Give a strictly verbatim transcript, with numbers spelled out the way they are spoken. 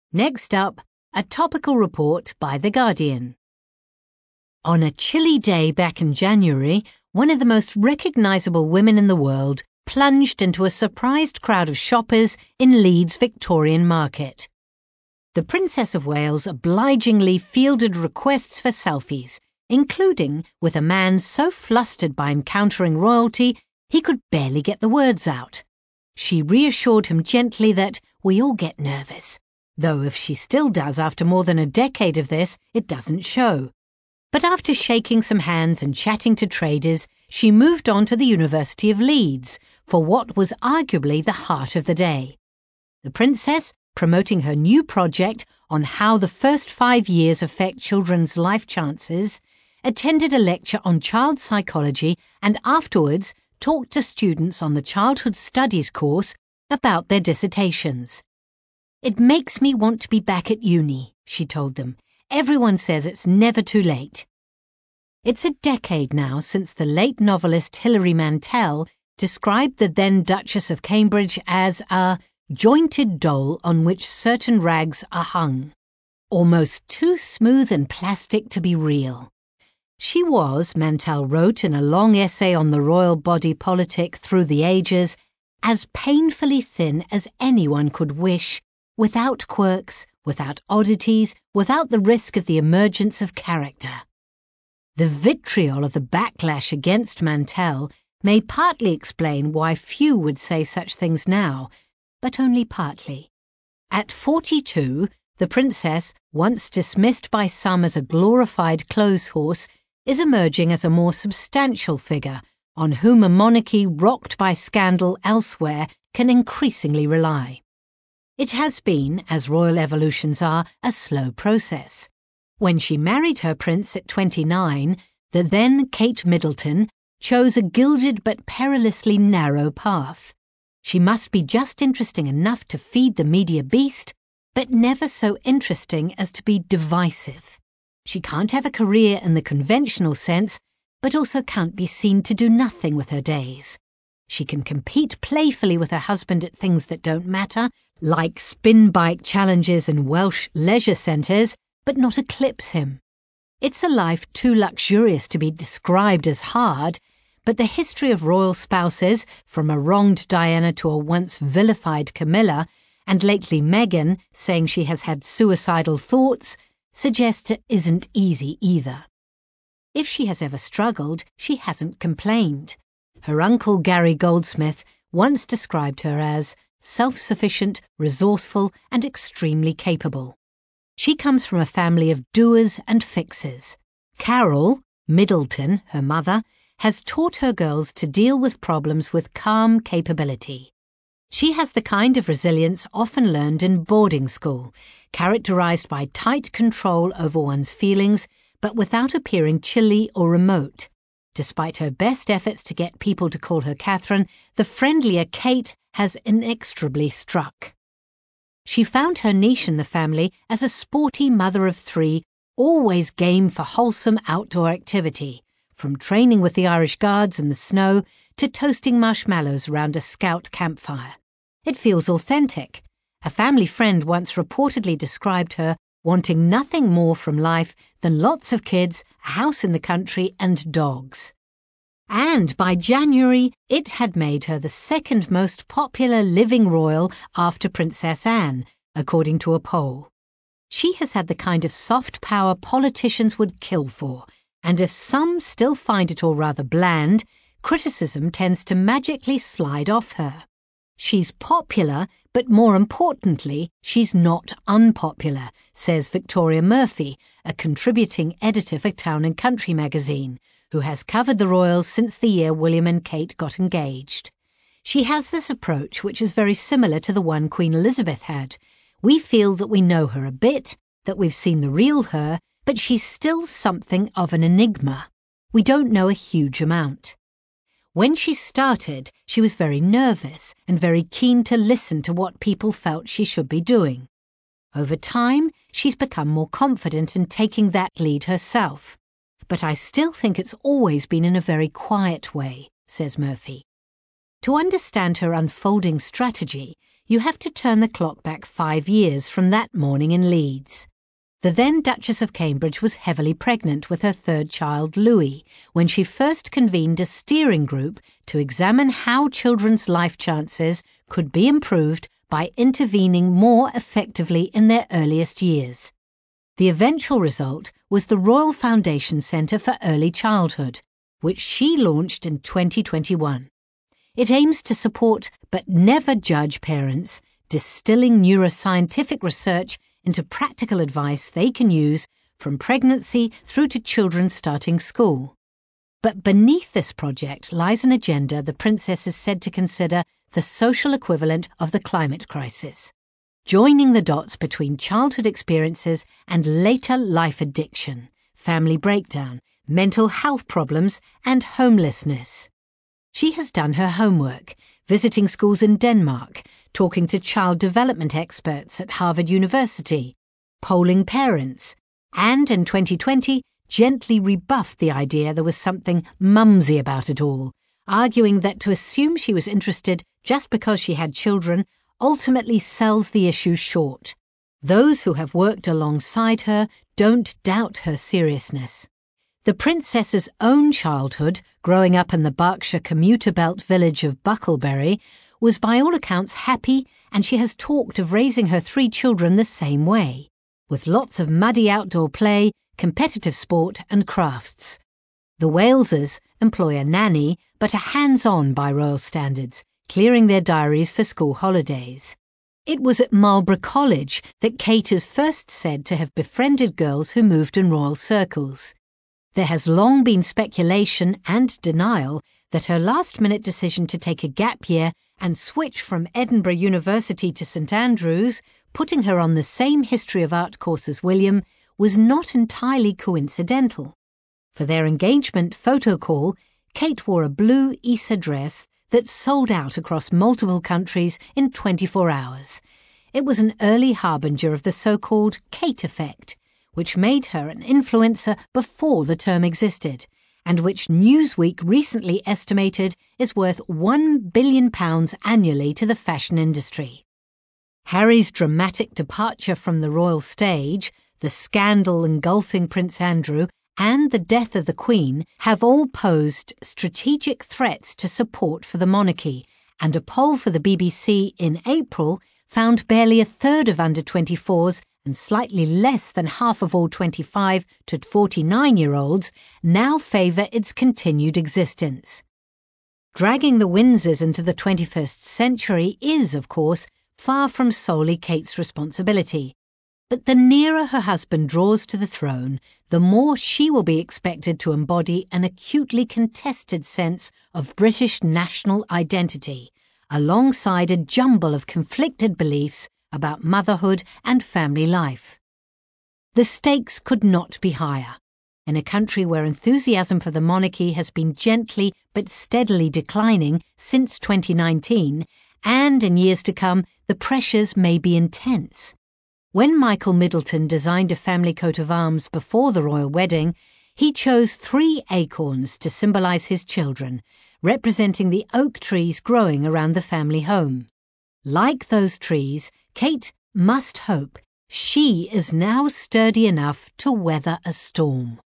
Next up, a topical report by The Guardian. On a chilly day back in January, one of the most recognisable women in the world plunged into a surprised crowd of shoppers in Leeds' Victorian Market. The Princess of Wales obligingly fielded requests for selfies, including with a man so flustered by encountering royalty he could barely get the words out. She reassured him gently that we all get nervous, though if she still does after more than a decade of this, it doesn't show. But after shaking some hands and chatting to traders, she moved on to the University of Leeds for what was arguably the heart of the day. The princess, promoting her new project on how the first five years affect children's life chances, attended a lecture on child psychology and afterwards talked to students on the Childhood Studies course about their dissertations. "It makes me want to be back at uni," she told them. "Everyone says it's never too late." It's a decade now since the late novelist Hilary Mantel described the then Duchess of Cambridge as a jointed doll on which certain rags are hung, almost too smooth and plastic to be real. She was, Mantel wrote in a long essay on the royal body politic through the ages, as painfully thin as anyone could wish, without quirks, without oddities, without the risk of the emergence of character. The vitriol of the backlash against Mantel may partly explain why few would say such things now, but only partly. At forty-two, the princess, once dismissed by some as a glorified clothes horse, is emerging as a more substantial figure on whom a monarchy rocked by scandal elsewhere can increasingly rely. It has been, as royal evolutions are, a slow process. When she married her prince at twenty-nine, the then Kate Middleton chose a gilded but perilously narrow path. She must be just interesting enough to feed the media beast, but never so interesting as to be divisive. She can't have a career in the conventional sense, but also can't be seen to do nothing with her days. She can compete playfully with her husband at things that don't matter, like spin bike challenges in Welsh leisure centres, but not eclipse him. It's a life too luxurious to be described as hard, but the history of royal spouses, from a wronged Diana to a once vilified Camilla, and lately Meghan saying she has had suicidal thoughts, suggests it isn't easy either. If she has ever struggled, she hasn't complained. Her uncle Gary Goldsmith once described her as self-sufficient, resourceful, and extremely capable. She comes from a family of doers and fixers. Carol Middleton, her mother, has taught her girls to deal with problems with calm capability. She has the kind of resilience often learned in boarding school, characterized by tight control over one's feelings, but without appearing chilly or remote. Despite her best efforts to get people to call her Catherine, the friendlier Kate has inexorably struck. She found her niche in the family as a sporty mother of three, always game for wholesome outdoor activity, from training with the Irish Guards in the snow to toasting marshmallows around a scout campfire. It feels authentic. A family friend once reportedly described her wanting nothing more from life than lots of kids, a house in the country, and dogs. And by January, it had made her the second most popular living royal after Princess Anne, according to a poll. She has had the kind of soft power politicians would kill for, and if some still find it all rather bland, criticism tends to magically slide off her. She's popular, but more importantly, she's not unpopular, says Victoria Murphy, a contributing editor for Town and Country magazine, who has covered the royals since the year William and Kate got engaged. She has this approach which is very similar to the one Queen Elizabeth had. We feel that we know her a bit, that we've seen the real her, but she's still something of an enigma. We don't know a huge amount. When she started, she was very nervous and very keen to listen to what people felt she should be doing. Over time, she's become more confident in taking that lead herself. But I still think it's always been in a very quiet way, says Murphy. To understand her unfolding strategy, you have to turn the clock back five years from that morning in Leeds. The then Duchess of Cambridge was heavily pregnant with her third child, Louis, when she first convened a steering group to examine how children's life chances could be improved by intervening more effectively in their earliest years. The eventual result was the Royal Foundation Centre for Early Childhood, which she launched in twenty twenty-one. It aims to support but never judge parents, distilling neuroscientific research into practical advice they can use from pregnancy through to children starting school. But beneath this project lies an agenda the Princess is said to consider the social equivalent of the climate crisis, joining the dots between childhood experiences and later life addiction, family breakdown, mental health problems, and homelessness. She has done her homework, visiting schools in Denmark, talking to child development experts at Harvard University, polling parents, and in twenty twenty gently rebuffed the idea there was something mumsy about it all, arguing that to assume she was interested just because she had children ultimately sells the issue short. Those who have worked alongside her don't doubt her seriousness. The Princess's own childhood, growing up in the Berkshire commuter belt village of Bucklebury, was by all accounts happy, and she has talked of raising her three children the same way, with lots of muddy outdoor play, competitive sport and crafts. The Waleses employ a nanny, but are hands-on by royal standards, clearing their diaries for school holidays. It was at Marlborough College that Kate is first said to have befriended girls who moved in royal circles. There has long been speculation and denial that her last-minute decision to take a gap year and switch from Edinburgh University to St Andrews, putting her on the same history of art course as William, was not entirely coincidental. For their engagement photo call, Kate wore a blue Issa dress that sold out across multiple countries in twenty-four hours. It was an early harbinger of the so-called Kate effect, which made her an influencer before the term existed, and which Newsweek recently estimated is worth one billion pounds annually to the fashion industry. Harry's dramatic departure from the royal stage, the scandal engulfing Prince Andrew, and the death of the Queen have all posed strategic threats to support for the monarchy, and a poll for the B B C in April found barely a third of under twenty-fours and slightly less than half of all twenty-five to forty-nine-year-olds now favour its continued existence. Dragging the Windsors into the twenty-first century is, of course, far from solely Kate's responsibility. But the nearer her husband draws to the throne, the more she will be expected to embody an acutely contested sense of British national identity, alongside a jumble of conflicted beliefs about motherhood and family life. The stakes could not be higher. In a country where enthusiasm for the monarchy has been gently but steadily declining since twenty nineteen, and in years to come, the pressures may be intense. When Michael Middleton designed a family coat of arms before the royal wedding, he chose three acorns to symbolise his children, representing the oak trees growing around the family home. Like those trees, Kate must hope she is now sturdy enough to weather a storm.